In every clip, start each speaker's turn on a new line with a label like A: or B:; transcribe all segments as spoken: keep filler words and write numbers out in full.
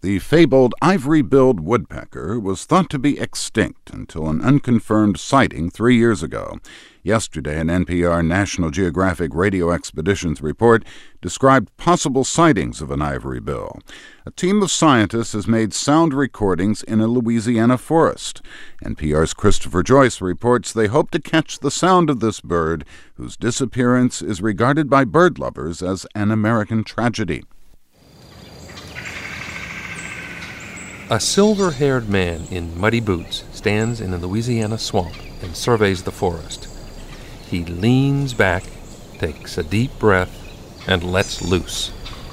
A: The fabled ivory-billed woodpecker was thought to be extinct until an unconfirmed sighting three years ago. Yesterday, an N P R National Geographic Radio Expeditions report described possible sightings of an ivory bill. A team of scientists has made sound recordings in a Louisiana forest. N P R's Christopher Joyce reports they hope to catch the sound of this bird, whose disappearance is regarded by bird lovers as an American tragedy.
B: A silver-haired man in muddy boots stands in a Louisiana swamp and surveys the forest. He leans back, takes a deep breath, and lets loose.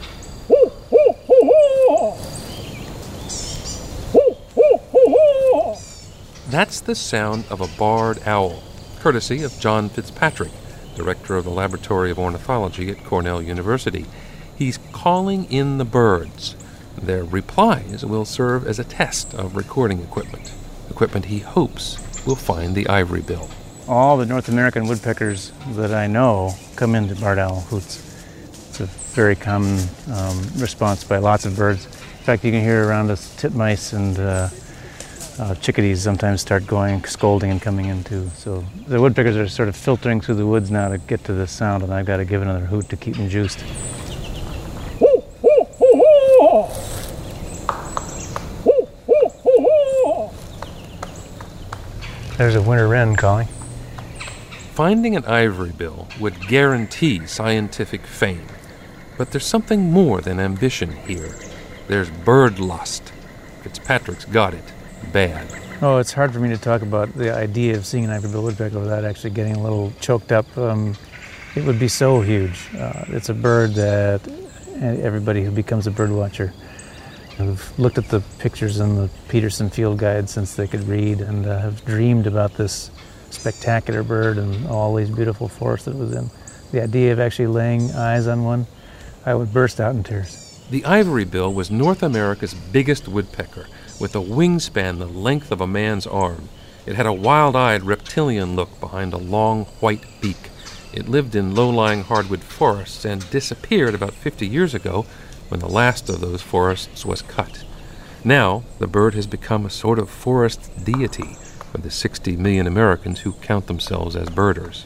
B: That's the sound of a barred owl, courtesy of John Fitzpatrick, director of the Laboratory of Ornithology at Cornell University. He's calling in the birds. Their replies will serve as a test of recording equipment, equipment he hopes will find the ivory bill.
C: All the North American woodpeckers that I know come into barred owl hoots. It's a very common um, response by lots of birds. In fact, you can hear around us titmice and uh, uh, chickadees sometimes start going, scolding and coming in too. So the woodpeckers are sort of filtering through the woods now to get to this sound, and I've got to give another hoot to keep them juiced. There's a winter wren calling.
B: Finding an ivory bill would guarantee scientific fame. But there's something more than ambition here. There's bird lust. Fitzpatrick's got it bad.
C: Oh, it's hard for me to talk about the idea of seeing an ivory bill woodpecker without actually getting a little choked up. Um, it would be so huge. Uh, it's a bird that everybody who becomes a bird watcher have looked at the pictures in the Peterson Field Guide since they could read, and uh, have dreamed about this spectacular bird and all these beautiful forests that it was in. The idea of actually laying eyes on one, I would burst out in tears.
B: The ivory bill was North America's biggest woodpecker, with a wingspan the length of a man's arm. It had a wild-eyed reptilian look behind a long white beak. It lived in low-lying hardwood forests and disappeared about fifty years ago when the last of those forests was cut. Now, the bird has become a sort of forest deity for the sixty million Americans who count themselves as birders.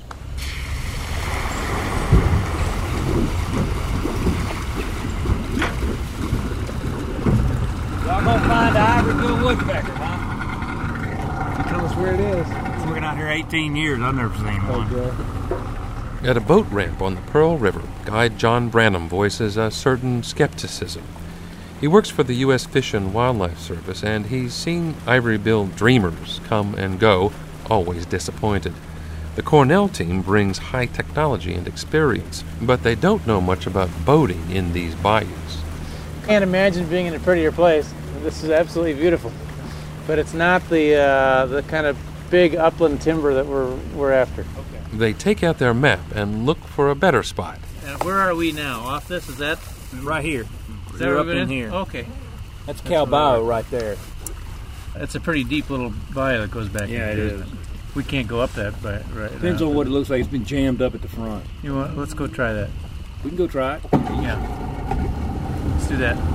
D: Y'all gonna find the ivory bill woodpecker, huh?
E: You tell us where it is.
D: I've been out here eighteen years. I've never seen one.
E: Okay.
B: At a boat ramp on the Pearl River, guide John Branham voices a certain skepticism. He works for the U S Fish and Wildlife Service, and he's seen ivory-billed dreamers come and go, always disappointed. The Cornell team brings high technology and experience, but they don't know much about boating in these bayous.
C: Can't imagine being in a prettier place. This is absolutely beautiful, but it's not the uh, the kind of big upland timber that we're we're after.
B: They take out their map and look for a better spot.
C: And where are we now? Off this? Is that
D: Right here.
C: Is that
D: We're
C: up
D: up in here.
C: Okay.
D: That's Cal Bayou right there.
C: It's a pretty deep little bayou that goes back.
D: Yeah,
C: in
D: it
C: here.
D: is.
C: We can't go up that bayou right
D: Depends
C: now.
D: on what it looks like. It's been jammed up at the front.
C: You know what? Let's go try that.
D: We can go try it.
C: Yeah. Let's do that.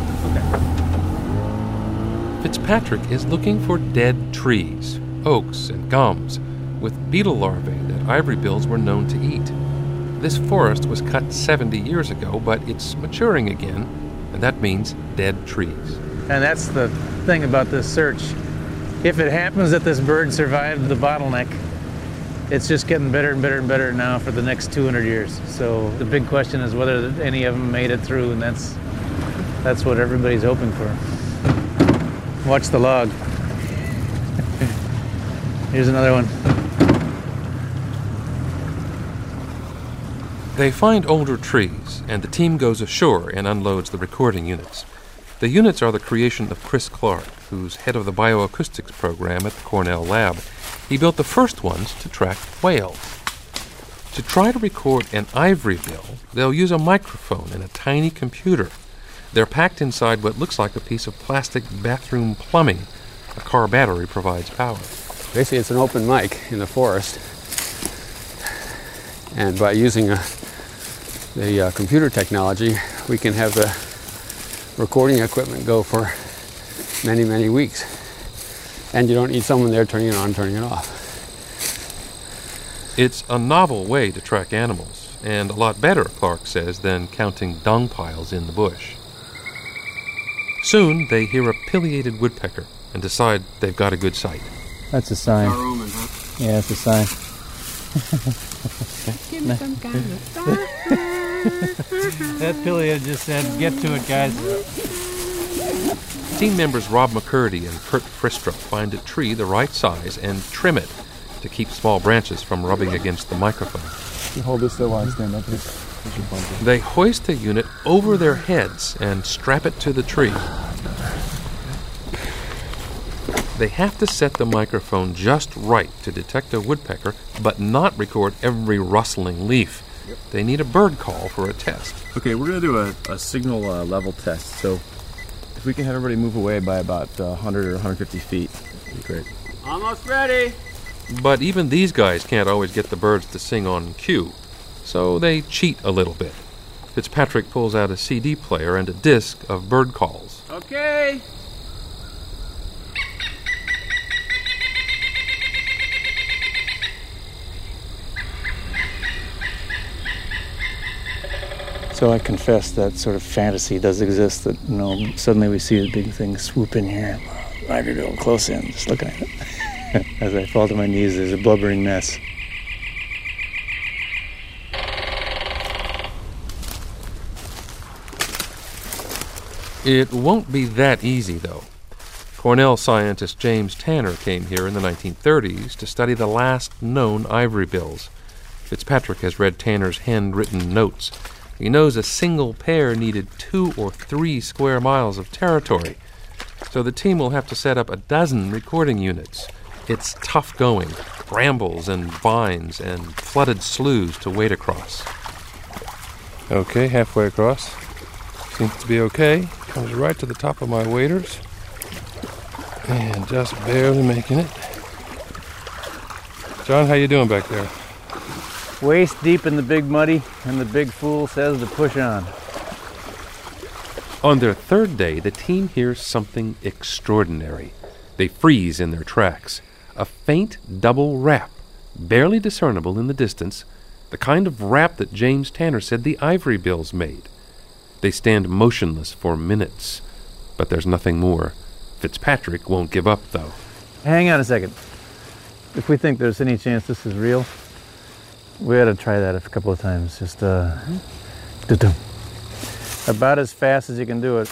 B: Fitzpatrick is looking for dead trees, oaks and gums, with beetle larvae that ivory bills were known to eat. This forest was cut seventy years ago, but it's maturing again, and that means dead trees.
C: And that's the thing about this search. If it happens that this bird survived the bottleneck, it's just getting better and better and better now for the next two hundred years. So the big question is whether any of them made it through, and that's that's what everybody's hoping for. Watch the log. Here's another one.
B: They find older trees, and the team goes ashore and unloads the recording units. The units are the creation of Chris Clark, who's head of the bioacoustics program at the Cornell lab. He built the first ones to track whales. To try to record an ivory bill, they'll use a microphone and a tiny computer. They're packed inside what looks like a piece of plastic bathroom plumbing. A car battery provides power.
E: Basically, it's an open mic in the forest. And by using a, the uh, computer technology, we can have the recording equipment go for many, many weeks. And you don't need someone there turning it on, turning it off.
B: It's a novel way to track animals, and a lot better, Clark says, than counting dung piles in the bush. Soon, they hear a pileated woodpecker and decide they've got a good sight.
C: That's a sign.
E: Roman, huh?
C: Yeah, it's a sign.
F: Give me some kind of star.
C: That pileated just said, "Get to it, guys."
B: Team members Rob McCurdy and Kurt Fristrup find a tree the right size and trim it to keep small branches from rubbing against the microphone.
G: You hold this there while I stand up here.
B: They hoist the unit over their heads and strap it to the tree. They have to set the microphone just right to detect a woodpecker, but not record every rustling leaf.
G: Yep.
B: They need a bird call for a test.
G: Okay, we're going to do a, a signal uh, level test. So if we can have everybody move away by about uh, one hundred or one hundred fifty feet, that'd be great.
E: Almost ready.
B: But even these guys can't always get the birds to sing on cue, so they cheat a little bit. Fitzpatrick pulls out a C D player and a disc of bird calls.
E: Okay.
C: So I confess that sort of fantasy does exist, that, you know, suddenly we see a big thing swoop in here. Ivorybill close in, just looking at it. As I fall to my knees, there's a blubbering mess.
B: It won't be that easy, though. Cornell scientist James Tanner came here in the nineteen thirties to study the last known ivory bills. Fitzpatrick has read Tanner's handwritten notes. He knows a single pair needed two or three square miles of territory, so the team will have to set up a dozen recording units. It's tough going, brambles and vines and flooded sloughs to wade across. Okay, halfway across. Seems to be okay. Comes right to the top of my waders. And just barely making it. John, how you doing back there?
C: Waist deep in the big muddy, and the big fool says to push on.
B: On their third day, the team hears something extraordinary. They freeze in their tracks. A faint double rap, barely discernible in the distance, the kind of rap that James Tanner said the ivory bills made. They stand motionless for minutes, but there's nothing more. Fitzpatrick won't give up, though.
C: Hang on a second. If we think there's any chance this is real, we ought to try that a couple of times. Just, uh... do-do. About as fast as you can do it.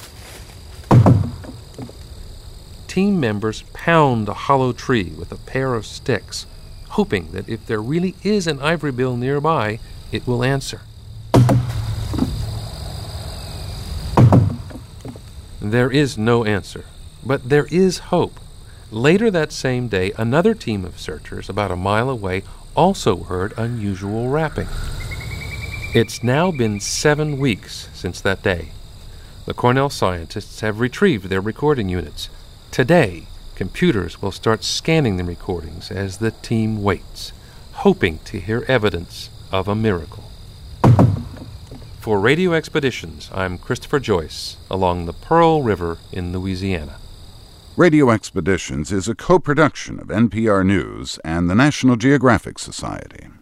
B: Team members pound a hollow tree with a pair of sticks, hoping that if there really is an ivory bill nearby, it will answer. There is no answer, but there is hope. Later that same day, another team of searchers about a mile away also heard unusual rapping. It's now been seven weeks since that day. The Cornell scientists have retrieved their recording units. Today, computers will start scanning the recordings as the team waits, hoping to hear evidence of a miracle. For Radio Expeditions, I'm Christopher Joyce, along the Pearl River in Louisiana.
A: Radio Expeditions is a co-production of N P R News and the National Geographic Society.